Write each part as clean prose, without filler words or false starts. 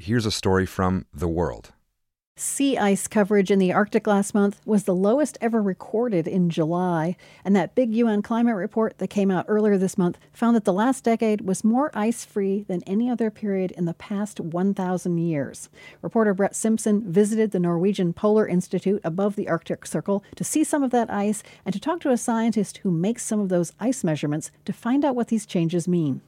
here's a story from The World. Sea ice coverage in the Arctic last month was the lowest ever recorded in July, and that big UN climate report that came out earlier this month found that the last decade was more ice-free than any other period in the past 1,000 years. Reporter Brett Simpson visited the Norwegian Polar Institute above the Arctic Circle to see some of that ice and to talk to a scientist who makes some of those ice measurements to find out what these changes mean.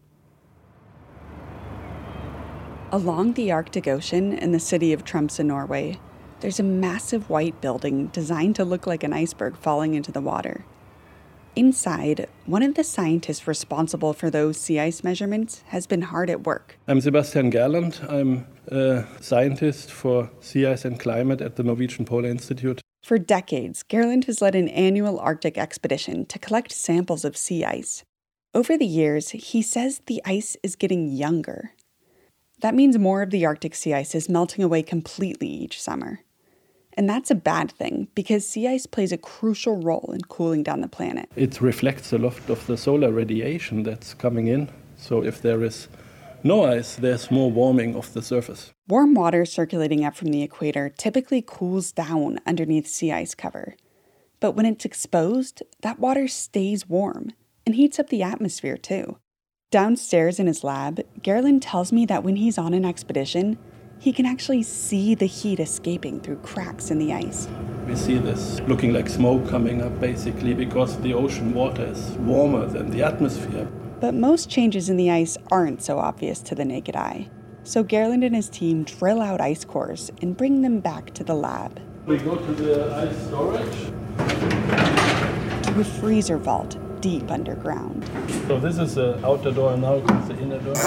Along the Arctic Ocean in the city of Tromsø, Norway, there's a massive white building designed to look like an iceberg falling into the water. Inside, one of the scientists responsible for those sea ice measurements has been hard at work. I'm Sebastian Gerland. I'm a scientist for sea ice and climate at the Norwegian Polar Institute. For decades, Gerland has led an annual Arctic expedition to collect samples of sea ice. Over the years, he says the ice is getting younger. That means more of the Arctic sea ice is melting away completely each summer. And that's a bad thing, because sea ice plays a crucial role in cooling down the planet. It reflects a lot of the solar radiation that's coming in. So if there is no ice, there's more warming of the surface. Warm water circulating up from the equator typically cools down underneath sea ice cover. But when it's exposed, that water stays warm and heats up the atmosphere too. Downstairs in his lab, Gerland tells me that when he's on an expedition, he can actually see the heat escaping through cracks in the ice. We see this looking like smoke coming up basically because the ocean water is warmer than the atmosphere. But most changes in the ice aren't so obvious to the naked eye. So Gerland and his team drill out ice cores and bring them back to the lab. We go to the ice storage. To a freezer vault deep underground. So this is the outer door, now comes the inner door.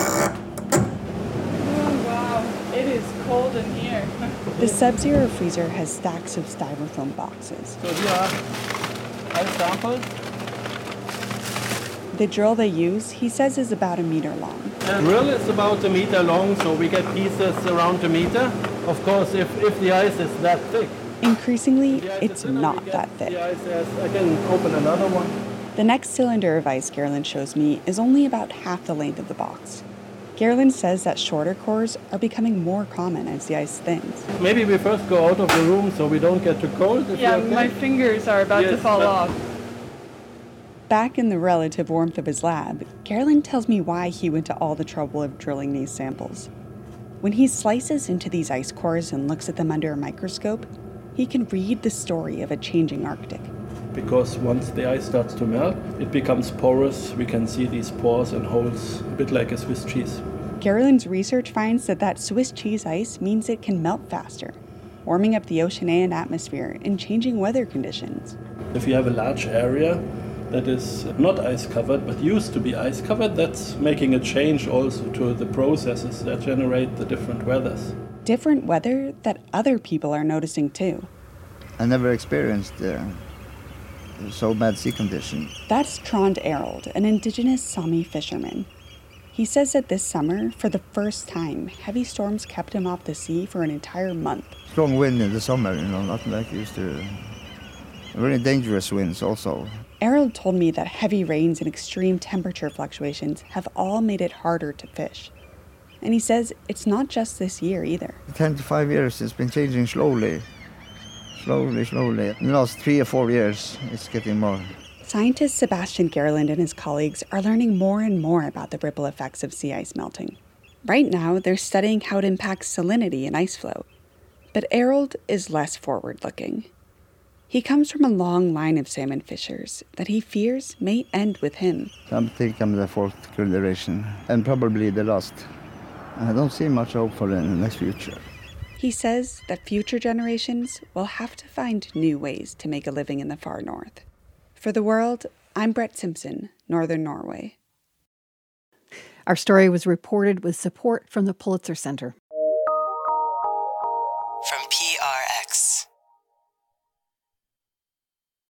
Oh wow, it is cold in here. The Sub-Zero freezer has stacks of styrofoam boxes. So here are ice samples. The drill they use, he says, is about 1 meter long. The drill is about 1 meter long, so we get pieces around 1 meter. Of course, if the ice is that thick. Increasingly, it's not that thick. The ice is, I can open another one. The next cylinder of ice Gerland shows me is only about half the length of the box. Gerland says that shorter cores are becoming more common as the ice thins. Maybe we first go out of the room so we don't get too cold. Yeah, my fingers are about to fall off. Back in the relative warmth of his lab, Gerland tells me why he went to all the trouble of drilling these samples. When he slices into these ice cores and looks at them under a microscope, he can read the story of a changing Arctic. Because once the ice starts to melt, it becomes porous. We can see these pores and holes, a bit like a Swiss cheese. Gerland's research finds that Swiss cheese ice means it can melt faster, warming up the ocean and atmosphere and changing weather conditions. If you have a large area that is not ice-covered but used to be ice-covered, that's making a change also to the processes that generate the different weathers. Different weather that other people are noticing too. I never experienced so bad sea condition. That's Trond Erold, an indigenous Sami fisherman. He says that this summer, for the first time, heavy storms kept him off the sea for an entire month. Strong wind in the summer, not like used to. Very dangerous winds also. Erold told me that heavy rains and extreme temperature fluctuations have all made it harder to fish. And he says it's not just this year either. 10 to 5 years, it's been changing slowly. Slowly. In the last 3 or 4 years, it's getting more. Scientist Sebastian Gerland and his colleagues are learning more and more about the ripple effects of sea ice melting. Right now, they're studying how it impacts salinity and ice flow. But Erold is less forward-looking. He comes from a long line of salmon fishers that he fears may end with him. I think I'm the 4th generation, and probably the last. I don't see much hope for the next future. He says that future generations will have to find new ways to make a living in the far north. For The World, I'm Brett Simpson, Northern Norway. Our story was reported with support from the Pulitzer Center.